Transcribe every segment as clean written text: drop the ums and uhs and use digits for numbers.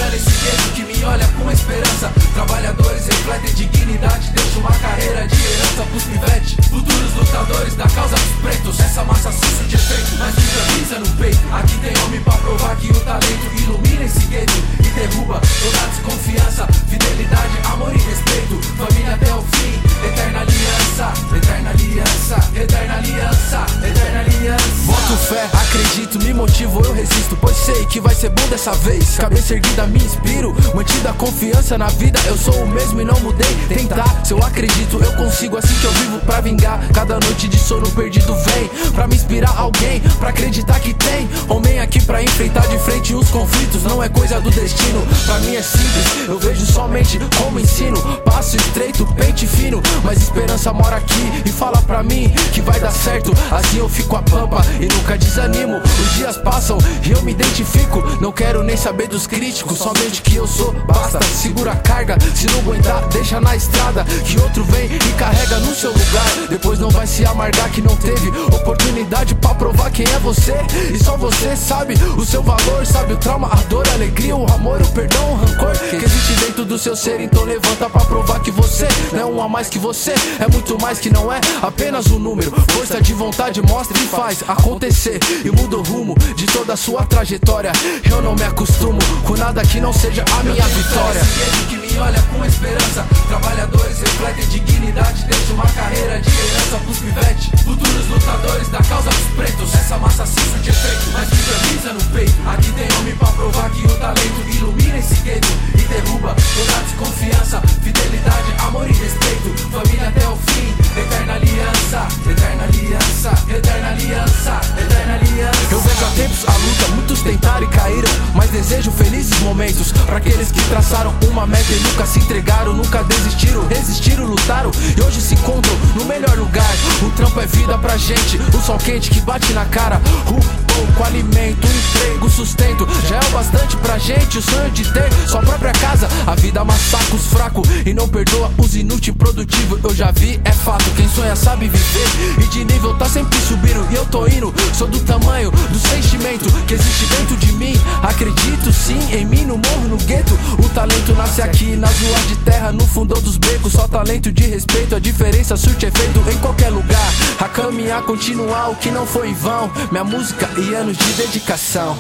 fé nesse gueto que me olha com esperança. Trabalhadores refletem dignidade, deixa uma carreira de herança pros pivetes, futuros lutadores da causa dos pretos. Essa massa ciso de efeito, mas nunca camisa no peito. Aqui tem homem pra provar que o talento ilumina esse gueto e derruba toda a desconfiança. Fidelidade, amor e respeito, família até o fim. Eterna aliança, eterna aliança, eterna aliança, eterna aliança. Boto fé, acredito, me motivo, eu resisto, pois sei que vai ser bom dessa vez. Cabeça erguida, me inspiro, mantida a confiança na vida. Eu sou o mesmo e não mudei. Tentar, se eu acredito, eu consigo. Assim que eu vivo pra vingar, cada noite de sono perdido vem pra me inspirar alguém, pra acreditar que tem homem aqui pra enfrentar de frente os conflitos. Não é coisa do destino, pra mim é simples, eu vejo somente como ensino. Passo estreito, pente fino, mas esperança mora aqui e fala pra mim que vai dar certo. Assim eu fico a pampa e nunca desanimo. Os dias passam e eu me identifico, não quero nem saber dos críticos, somente que eu sou, basta. Segura a carga, se não aguentar, deixa na estrada, que outro vem e carrega no seu lugar. Depois não vai se amargar que não teve oportunidade pra provar quem é você. E só você sabe o seu valor, sabe o trauma, a dor, a alegria, o amor, o perdão, o rancor que existe dentro do seu ser. Então levanta pra provar que você não é um a mais que você, é muito mais que não é apenas um número. Força de vontade mostra e faz acontecer e muda o rumo de toda a sua trajetória. Eu não me acostumo com nada que não seja a minha vitória. Que me olha com esperança, trabalhadores refletem dignidade, deixa uma carreira de herança pros pivetes, futuros lutadores da causa dos pretos. Essa massa ciso de efeito, mas que camisa no peito. Aqui tem homem pra provar que o talento ilumina esse gueto e derruba toda a desconfiança. Fidelidade, amor e respeito, família até o fim. Eterna aliança, eterna aliança, eterna aliança, eterna aliança. Eu vejo há tempos a luta, muitos tentaram e caíram, mas desejo felizes momentos pra aqueles que traçaram uma meta e nunca se entregaram, nunca desistiram, resistiram, lutaram e hoje se encontram no melhor lugar. O trampo é vida pra gente, o sol quente que bate na cara, o pouco alimento, o emprego, o sustento já é o bastante pra gente. O sonho de ter sua própria casa, a vida massacra os fracos e não perdoa os inúteis e produtivos. Eu já vi, é fato, quem sonha sabe viver e de nível tá sempre subindo e eu tô indo. Sou do tamanho do sentimento que existe dentro de mim. Acredito sim em mim, no morro, no gueto. O talento nasce aqui nas ruas de terra, no fundo dos becos. Só talento de respeito, a diferença surte efeito em qualquer lugar. A caminhar, continuar o que não foi em vão. Minha música e anos de dedicação.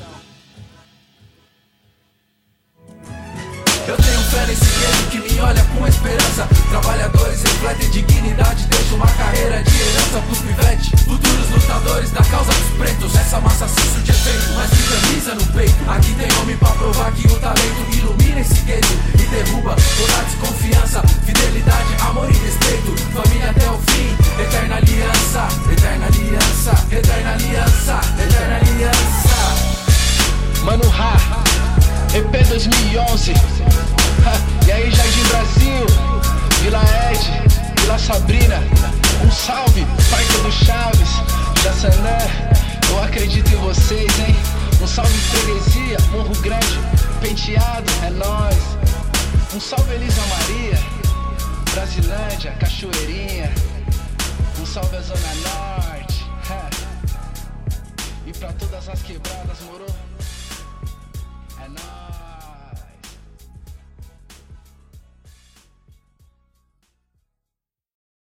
Eu tenho fé nesse gueto que me olha com esperança. Trabalhadores refletem dignidade, deixa uma carreira de herança pros pivetes, futuros lutadores da causa dos pretos. Essa massa ciso de efeito, mas que camisa no peito. Aqui tem homem pra provar que o talento ilumina esse gueto e derruba toda a desconfiança. Fidelidade, amor e respeito, família até o fim. Eterna aliança, eterna aliança, eterna aliança, eterna aliança. Mano Ha, EP 2011. E aí, Jardim Brasil, Vila Ed, Vila Sabrina. Um salve, Parque do Chaves, Jaçanã. Eu acredito em vocês, hein? Um salve, Freguesia, Morro Grande, Penteado, é nóis. Um salve, Elisa Maria, Brasilândia, Cachoeirinha. Um salve a Zona Norte. E pra todas as quebradas, moro?